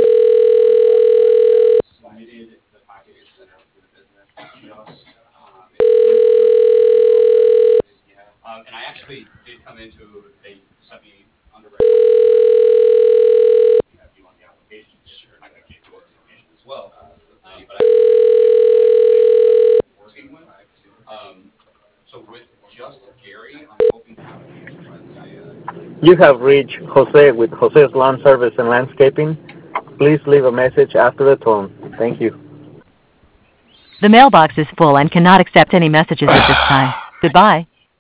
submitted the package sent out to the business just and I actually did come into they sent me underwrite we have you on the application. Sure. I can give you more information as well. But I working with so with just Gary, I'm hoping to have an answer by the end of the week. You have reached Jose with Jose's Lawn Service and Landscaping. Please leave a message after the tone. Thank you. The mailbox is full and cannot accept any messages at this time. Goodbye.